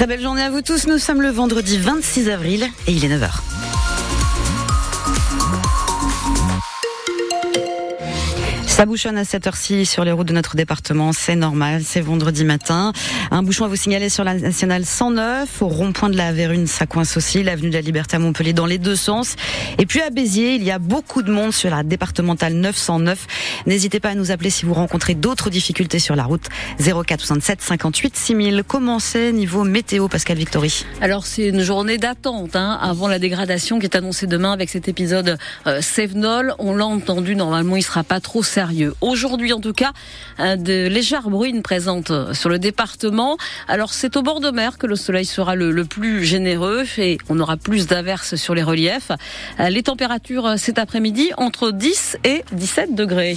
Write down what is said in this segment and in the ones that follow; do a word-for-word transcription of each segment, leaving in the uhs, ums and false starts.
Très belle journée à vous tous. Nous sommes le vendredi vingt-six avril et il est neuf heures. Ça bouchonne à cette heure-ci sur les routes de notre département, c'est normal, c'est vendredi matin. Un bouchon à vous signaler sur la nationale cent neuf, au rond-point de la Vérune, ça coince aussi, l'avenue de la Liberté à Montpellier dans les deux sens. Et puis à Béziers, il y a beaucoup de monde sur la départementale neuf cent neuf. N'hésitez pas à nous appeler si vous rencontrez d'autres difficultés sur la route. zéro quatre soixante-sept cinquante-huit six mille. Comment c'est niveau météo, Pascal Victory? Alors c'est une journée d'attente hein, avant la dégradation qui est annoncée demain avec cet épisode euh, Sevenol. On l'a entendu, normalement il sera pas trop sérieux. Aujourd'hui, en tout cas, de légères bruines présentes sur le département. Alors, c'est au bord de mer que le soleil sera le, le plus généreux et on aura plus d'averses sur les reliefs. Les températures cet après-midi entre dix et dix-sept degrés.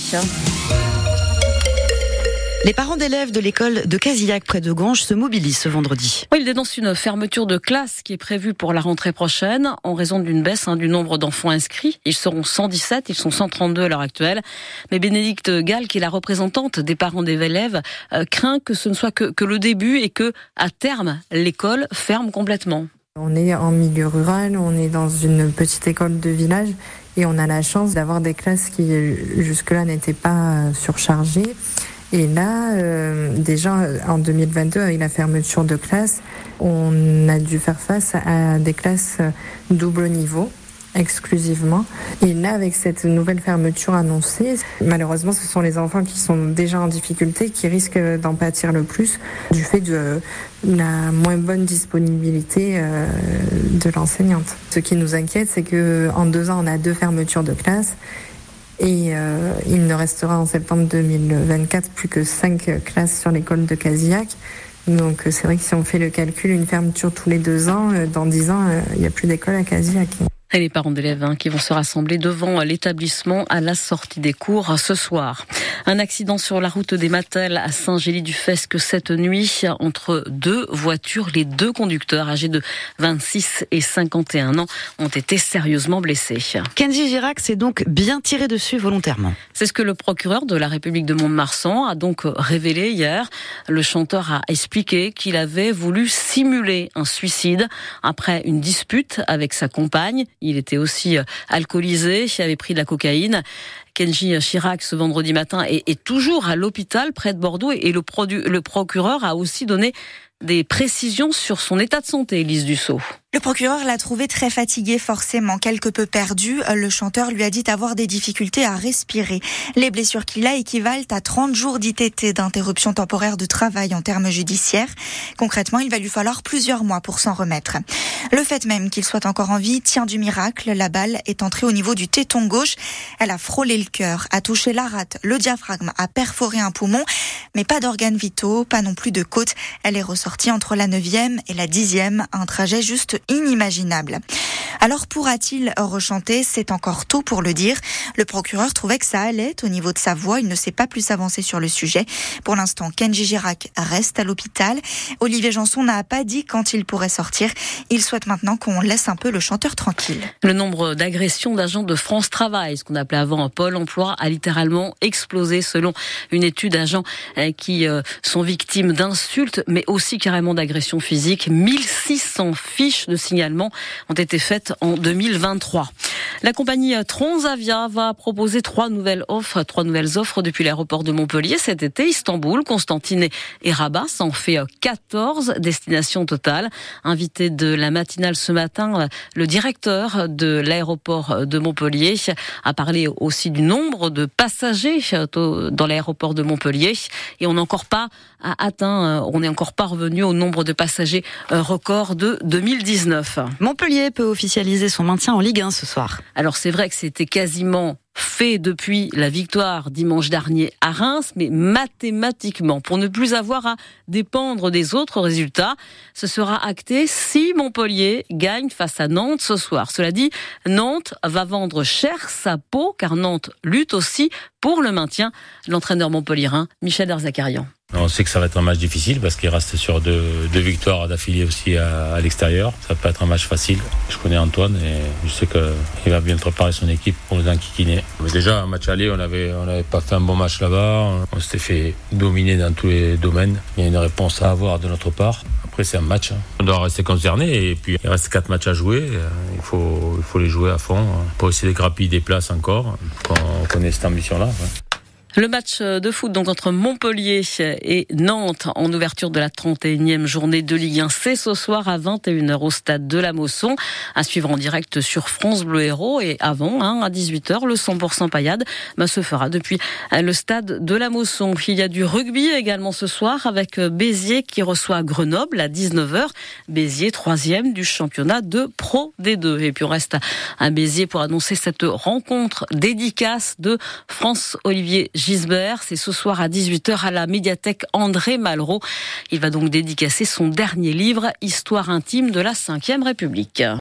Les parents d'élèves de l'école de Casillac près de Ganges se mobilisent ce vendredi. Oui, ils dénoncent une fermeture de classe qui est prévue pour la rentrée prochaine en raison d'une baisse hein, du nombre d'enfants inscrits. Ils seront cent dix-sept, ils sont cent trente-deux à l'heure actuelle. Mais Bénédicte Gall, qui est la représentante des parents des élèves, euh, craint que ce ne soit que, que le début et que, à terme, l'école ferme complètement. On est en milieu rural, on est dans une petite école de village et on a la chance d'avoir des classes qui jusque-là n'étaient pas surchargées. Et là, euh, déjà en deux mille vingt-deux, avec la fermeture de classes, on a dû faire face à des classes double niveau exclusivement. Et là, avec cette nouvelle fermeture annoncée, malheureusement, ce sont les enfants qui sont déjà en difficulté qui risquent d'en pâtir le plus du fait de la moins bonne disponibilité euh, de l'enseignante. Ce qui nous inquiète, c'est que en deux ans, on a deux fermetures de classes. Et euh, il ne restera en septembre deux mille vingt-quatre plus que cinq classes sur l'école de Casillac. Donc c'est vrai que si on fait le calcul, une fermeture tous les deux ans, euh, dans dix ans, euh, il n'y a plus d'école à Casillac. Et les parents d'élèves hein, qui vont se rassembler devant l'établissement à la sortie des cours ce soir. Un accident sur la route des Matels à Saint-Gély-du-Fesque cette nuit entre deux voitures. Les deux conducteurs âgés de vingt-six et cinquante et un ans ont été sérieusement blessés. Kenji Girac s'est donc bien tiré dessus volontairement. C'est ce que le procureur de la République de Mont-de-Marsan a donc révélé hier. Le chanteur a expliqué qu'il avait voulu simuler un suicide après une dispute avec sa compagne. Il était aussi alcoolisé, il avait pris de la cocaïne. Kenji Girac, ce vendredi matin, est, est toujours à l'hôpital près de Bordeaux et le, produ- le procureur a aussi donné des précisions sur son état de santé, Élise Dussault. Le procureur l'a trouvé très fatigué, forcément, quelque peu perdu. Le chanteur lui a dit avoir des difficultés à respirer. Les blessures qu'il a équivalent à trente jours d'I T T, d'interruption temporaire de travail en termes judiciaires. Concrètement, il va lui falloir plusieurs mois pour s'en remettre. Le fait même qu'il soit encore en vie tient du miracle. La balle est entrée au niveau du téton gauche. Elle a frôlé le cœur, a touché la rate, le diaphragme, a perforé un poumon, mais pas d'organes vitaux, pas non plus de côte. Elle est ressortie entre la neuvième et la dixième, un trajet juste inimaginable. Alors pourra-t-il rechanter? C'est encore tôt pour le dire. Le procureur trouvait que ça allait au niveau de sa voix. Il ne sait pas plus avancer sur le sujet. Pour l'instant, Kenji Girac reste à l'hôpital. Olivier Janson n'a pas dit quand il pourrait sortir. Il souhaite maintenant qu'on laisse un peu le chanteur tranquille. Le nombre d'agressions d'agents de France Travail, ce qu'on appelait avant Pôle emploi, a littéralement explosé selon une étude d'agents qui sont victimes d'insultes, mais aussi carrément d'agressions physiques. mille six cents fiches de signalement ont été faites en deux mille vingt-trois. La compagnie Transavia va proposer trois nouvelles offres, trois nouvelles offres depuis l'aéroport de Montpellier cet été. Istanbul, Constantine et Rabat, ça en fait quatorze destinations totales. Invité de la matinale ce matin, le directeur de l'aéroport de Montpellier a parlé aussi du nombre de passagers dans l'aéroport de Montpellier et on n'est encore pas atteint, on n'est encore pas revenu au nombre de passagers record de deux mille dix-neuf. Montpellier peut officialiser son maintien en Ligue un ce soir. Alors c'est vrai que c'était quasiment fait depuis la victoire dimanche dernier à Reims, mais mathématiquement, pour ne plus avoir à dépendre des autres résultats, ce sera acté si Montpellier gagne face à Nantes ce soir. Cela dit, Nantes va vendre cher sa peau, car Nantes lutte aussi pour le maintien. L'entraîneur montpelliérain, Michel Derzakarian. On sait que ça va être un match difficile parce qu'il reste sur deux, deux victoires d'affilée aussi à, à l'extérieur. Ça va pas être un match facile. Je connais Antoine et je sais qu'il va bien préparer son équipe pour nous enquiquiner. Mais déjà, un match aller, on avait, on n'avait pas fait un bon match là-bas. On s'était fait dominer dans tous les domaines. Il y a une réponse à avoir de notre part. Après, c'est un match. Hein. On doit rester concerné et puis il reste quatre matchs à jouer. Il faut, il faut les jouer à fond pour essayer de grappiller des places encore. Qu'on, qu'on ait cette ambition-là. Ouais. Le match de foot donc entre Montpellier et Nantes en ouverture de la trente et unième journée de Ligue un, c'est ce soir à vingt et une heures au stade de la Mosson, à suivre en direct sur France Bleu Héros. Et avant, hein, à dix-huit heures, le cent pour cent paillade bah, se fera depuis le stade de la Mosson. Il y a du rugby également ce soir avec Béziers qui reçoit Grenoble à dix-neuf heures. Béziers troisième du championnat de Pro D deux. Et puis on reste à Béziers pour annoncer cette rencontre dédicace de France-Olivier Gisbert. C'est ce soir à dix-huit heures à la médiathèque André Malraux. Il va donc dédicacer son dernier livre, Histoire intime de la cinquième République.